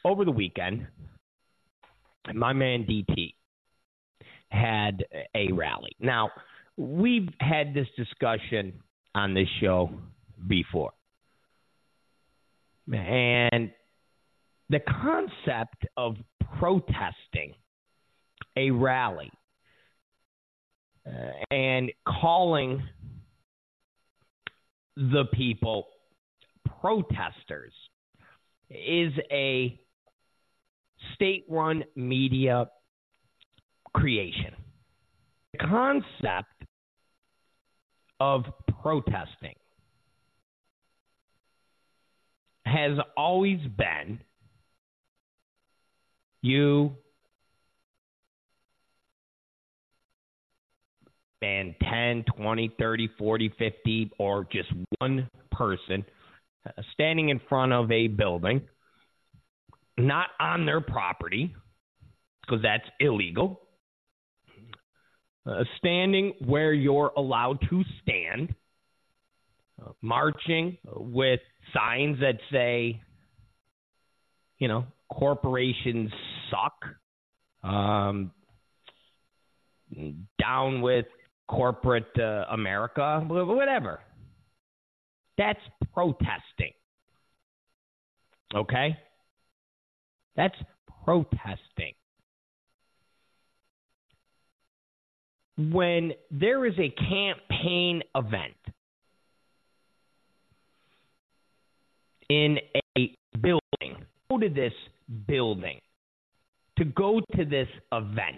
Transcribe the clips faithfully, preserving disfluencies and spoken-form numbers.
over the weekend, my man D T had a rally. Now, we've had this discussion on this show before. And the concept of protesting a rally uh, and calling the people protesters is a state-run media creation. The concept of protesting has always been you and ten, twenty, thirty, forty, fifty, or just one person uh, standing in front of a building, not on their property, because that's illegal, uh, standing where you're allowed to stand, uh, marching with signs that say, you know, corporations suck, um, down with corporate uh, America, whatever. That's protesting. Okay? That's protesting. When there is a campaign event in a building, go to this building, to go to this event,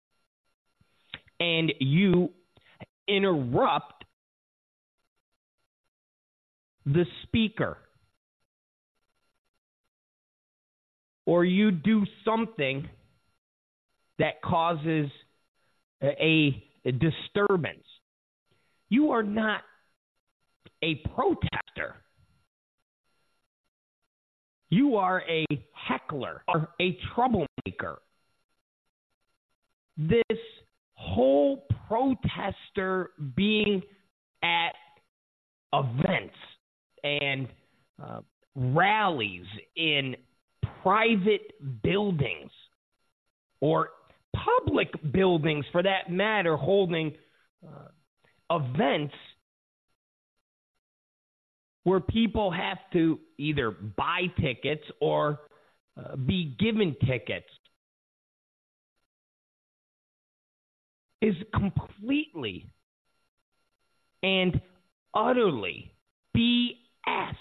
and you interrupt the speaker, or you do something that causes a, a disturbance, you are not a protester. You are a heckler or a troublemaker. This whole protester being at events and uh, rallies in private buildings or public buildings, for that matter, holding uh, events where people have to either buy tickets or uh, be given tickets, is completely and utterly B S.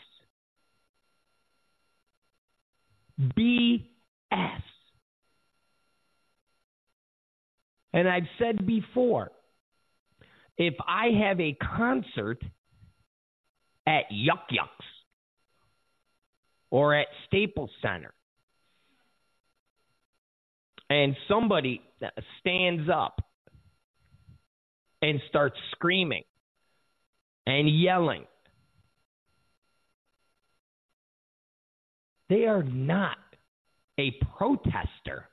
B S. And I've said before, if I have a concert at Yuck Yucks or at Staples Center, and somebody stands up and starts screaming and yelling, they are not a protester.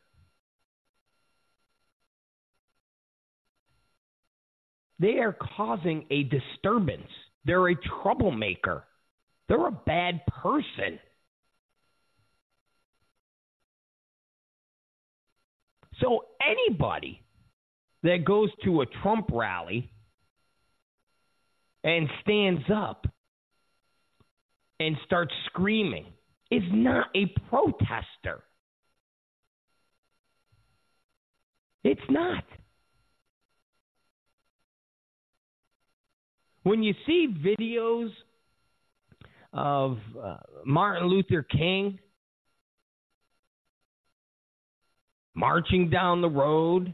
They are causing a disturbance. They're a troublemaker. They're a bad person. So anybody that goes to a Trump rally and stands up and starts screaming is not a protester. It's not. When you see videos of uh, Martin Luther King marching down the road,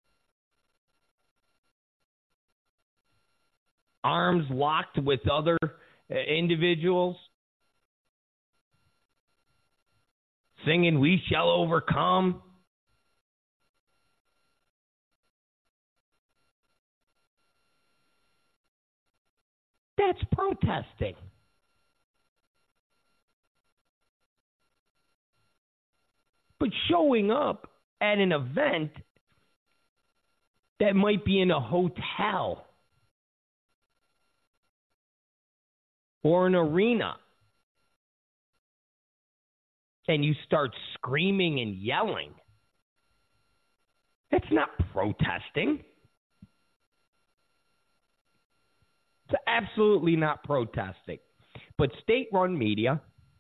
arms locked with other uh, individuals, singing "We Shall Overcome," that's protesting. But showing up at an event that might be in a hotel or an arena and you start screaming and yelling, that's not protesting. It's absolutely not protesting. But state-run media,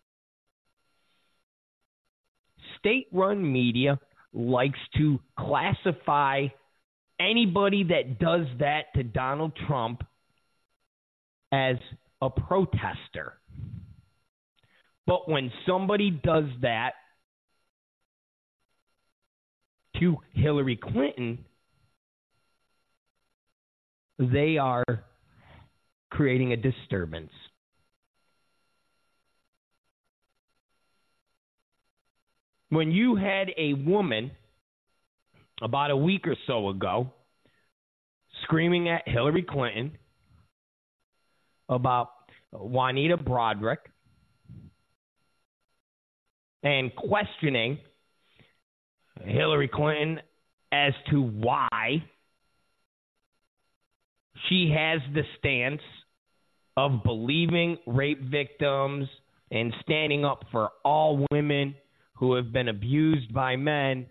state-run media likes to classify anybody that does that to Donald Trump as a protester. But when somebody does that to Hillary Clinton, they are creating a disturbance. When you had a woman about a week or so ago screaming at Hillary Clinton about Juanita Broaddrick and questioning Hillary Clinton as to why she has the stance of believing rape victims and standing up for all women who have been abused by men,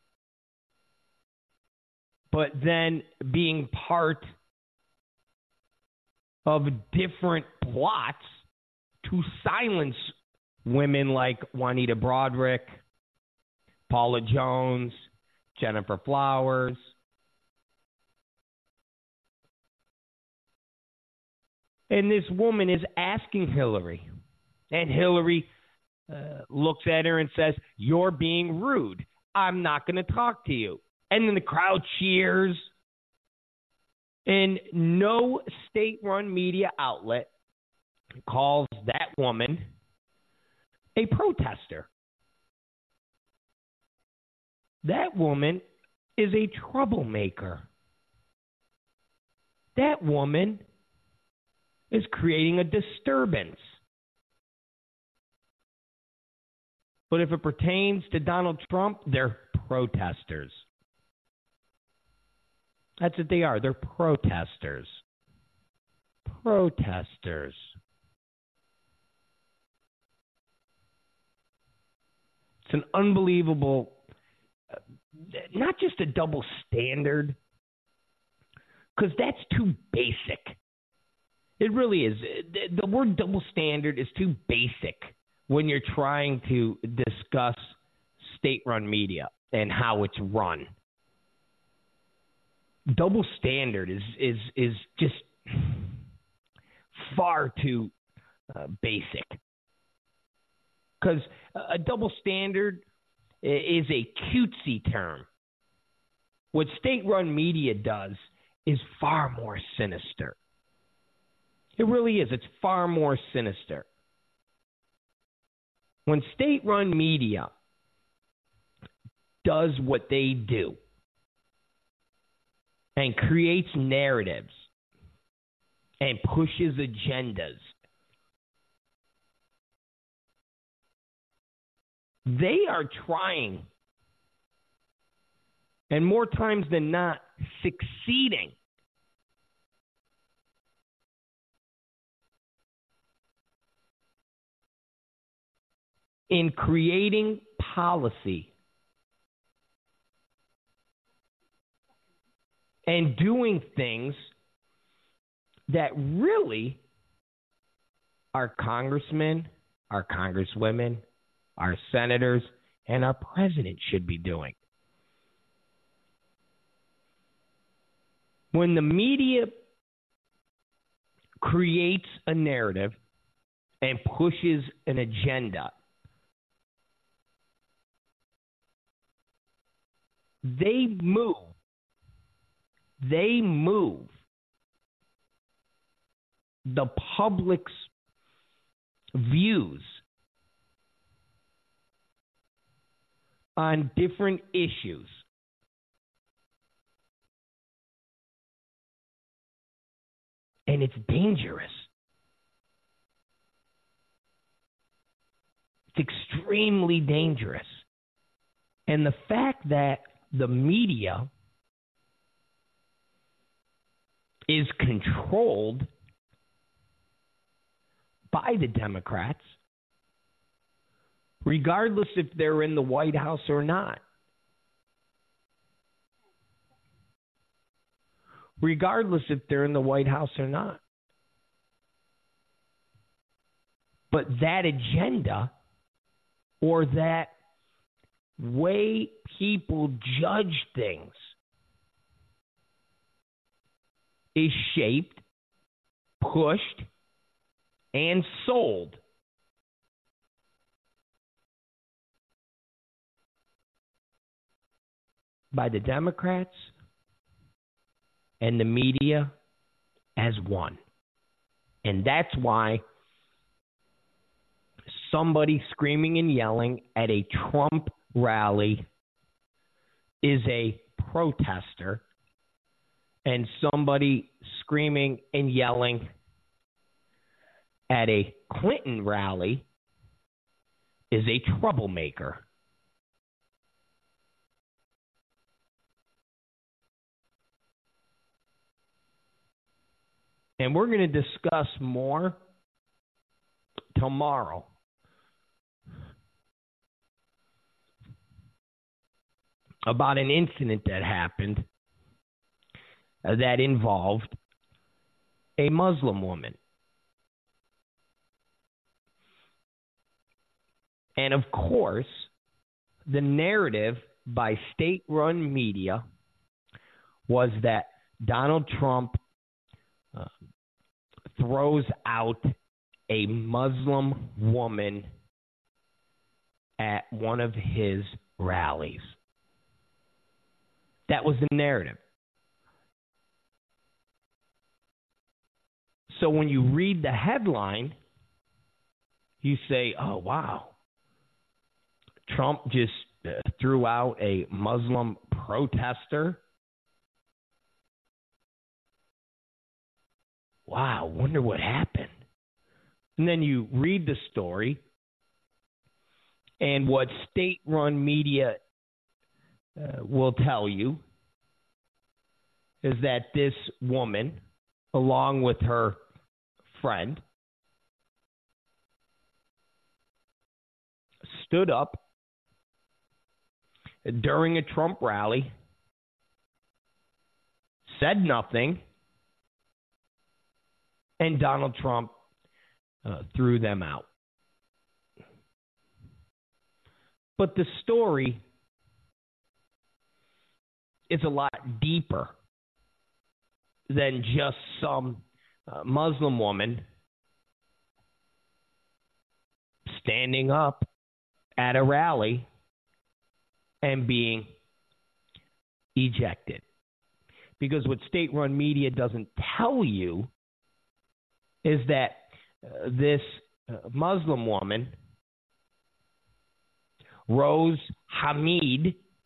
but then being part of different plots to silence women like Juanita Broaddrick, Paula Jones, Jennifer Flowers. And this woman is asking Hillary, and Hillary uh, looks at her and says, "You're being rude. I'm not going to talk to you." And then the crowd cheers. And no state-run media outlet calls that woman a protester. That woman is a troublemaker. That woman is creating a disturbance. But if it pertains to Donald Trump, they're protesters. That's what they are. They're protesters. Protesters. It's an unbelievable, not just a double standard, because that's too basic. It really is. The word double standard is too basic when you're trying to discuss state-run media and how it's run. Double standard is is is just far too uh, basic. Because a double standard is a cutesy term. What state-run media does is far more sinister. It really is. It's far more sinister. When state-run media does what they do and creates narratives and pushes agendas, they are trying, and more times than not, succeeding in creating policy and doing things that really our congressmen, our congresswomen, our senators, and our president should be doing. When the media creates a narrative and pushes an agenda, they move. They move the public's views on different issues. And it's dangerous. It's extremely dangerous. And the fact that the media is controlled by the Democrats regardless if they're in the White House or not. Regardless if they're in the White House or not. But that agenda or that way people judge things is shaped, pushed, and sold by the Democrats and the media as one. And that's why somebody screaming and yelling at a Trump rally is a protester, and somebody screaming and yelling at a Clinton rally is a troublemaker. And we're going to discuss more tomorrow about an incident that happened uh, that involved a Muslim woman. And of course, the narrative by state-run media was that Donald Trump uh, throws out a Muslim woman at one of his rallies. That was the narrative. So when you read the headline, you say, oh, wow. Trump just uh, threw out a Muslim protester. Wow, wonder what happened. And then you read the story, and what state-run media uh, will tell you is that this woman, along with her friend, stood up during a Trump rally, said nothing, and Donald Trump uh, threw them out. But the story is a lot deeper than just some uh, Muslim woman standing up at a rally and being ejected. Because what state-run media doesn't tell you is that uh, this uh, Muslim woman, Rose Hamid,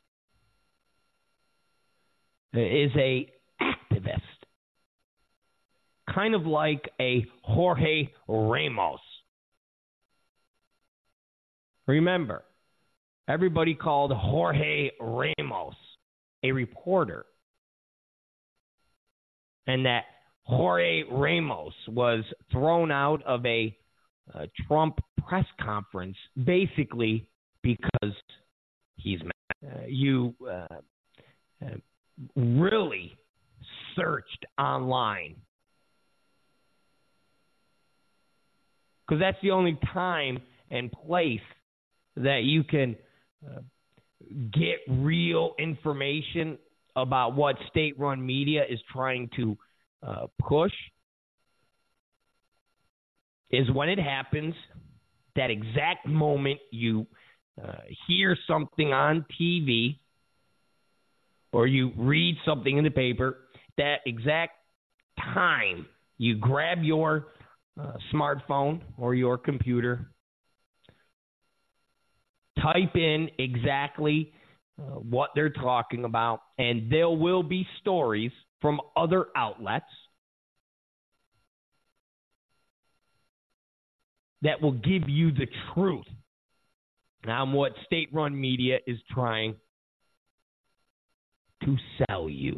is a activist, kind of like a Jorge Ramos. Remember, everybody called Jorge Ramos a reporter, and that Jorge Ramos was thrown out of a uh, Trump press conference basically because he's mad. Uh, you uh, uh, really searched online, because that's the only time and place that you can uh, get real information about what state-run media is trying to uh, push, is when it happens, that exact moment you uh, hear something on T V or you read something in the paper, that exact time you grab your uh, smartphone or your computer, type in exactly uh, what they're talking about, and there will be stories from other outlets that will give you the truth on what state-run media is trying to sell you.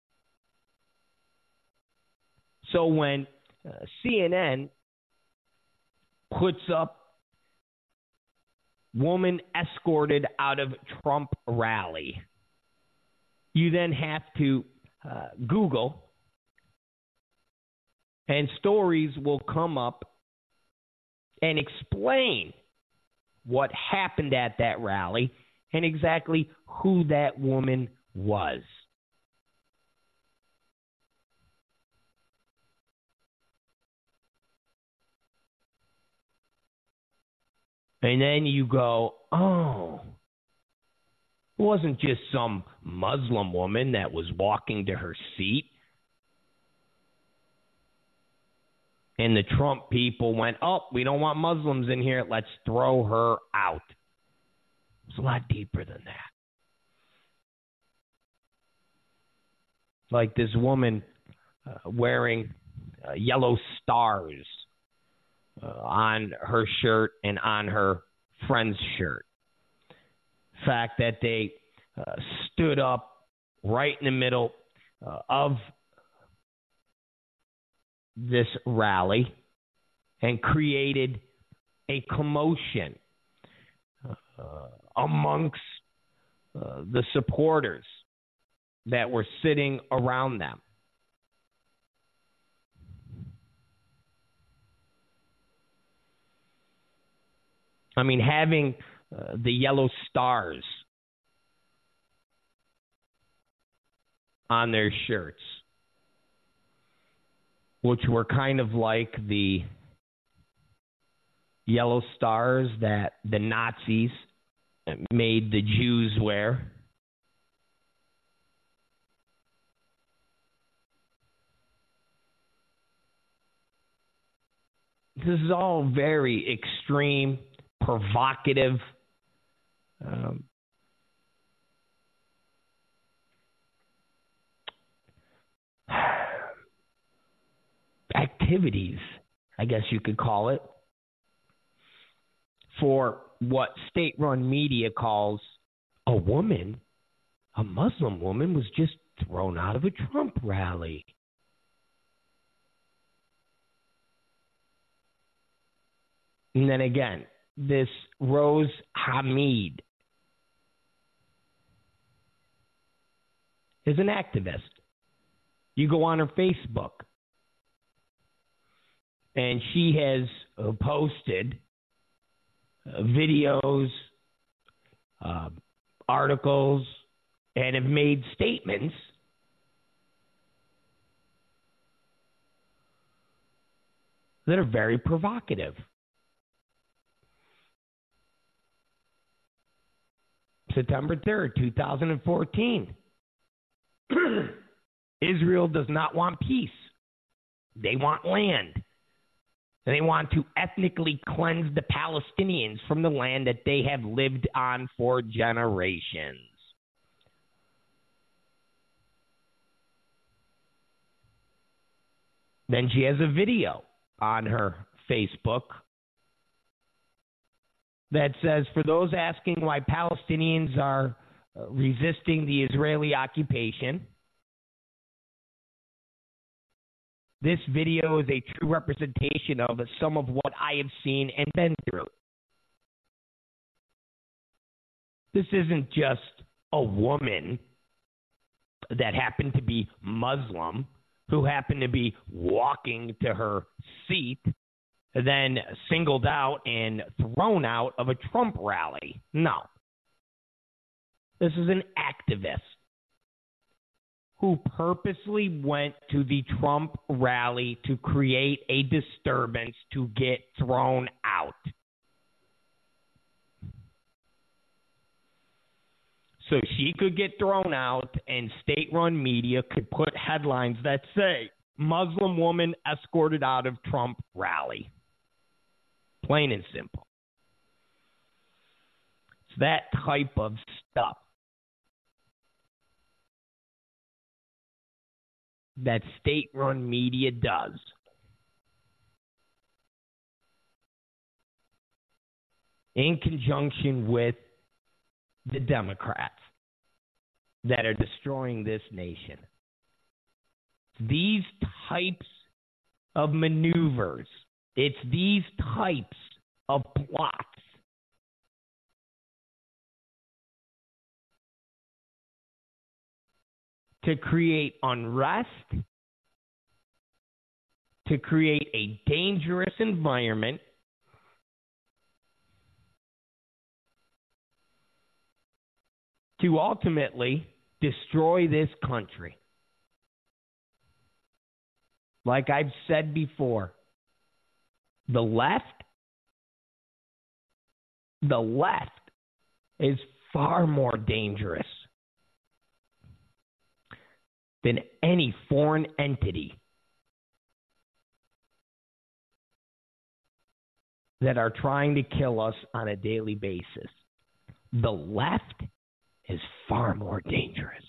So when uh, C N N puts up woman escorted out of Trump rally. You then have to uh, Google, and stories will come up and explain what happened at that rally and exactly who that woman was. And then you go, oh, it wasn't just some Muslim woman that was walking to her seat. And the Trump people went, oh, we don't want Muslims in here. Let's throw her out. It's a lot deeper than that. Like this woman uh, wearing uh, yellow stars uh, on her shirt and on her friend's shirt. Fact that they uh, stood up right in the middle uh, of this rally and created a commotion uh, amongst uh, the supporters that were sitting around them. I mean, having uh, the yellow stars on their shirts, which were kind of like the yellow stars that the Nazis made the Jews wear. This is all very extreme, provocative, um, activities, I guess you could call it, for what state-run media calls a woman, a Muslim woman, was just thrown out of a Trump rally. And then again, this Rose Hamid is an activist. You go on her Facebook, and she has uh, posted uh, videos, uh, articles, and have made statements that are very provocative. September third, twenty fourteen. Israel does not want peace. They want land. And they want to ethnically cleanse the Palestinians from the land that they have lived on for generations. Then she has a video on her Facebook that says, for those asking why Palestinians are uh, resisting the Israeli occupation, this video is a true representation of some of what I have seen and been through. This isn't just a woman that happened to be Muslim who happened to be walking to her seat, then singled out and thrown out of a Trump rally. No. This is an activist who purposely went to the Trump rally to create a disturbance to get thrown out. So she could get thrown out and state-run media could put headlines that say, Muslim woman escorted out of Trump rally. Plain and simple. It's that type of stuff that state-run media does. In conjunction with the Democrats that are destroying this nation. These types of maneuvers, it's these types of plots to create unrest, to create a dangerous environment, to ultimately destroy this country. Like I've said before, the left, the left is far more dangerous than any foreign entity that are trying to kill us on a daily basis. The left is far more dangerous.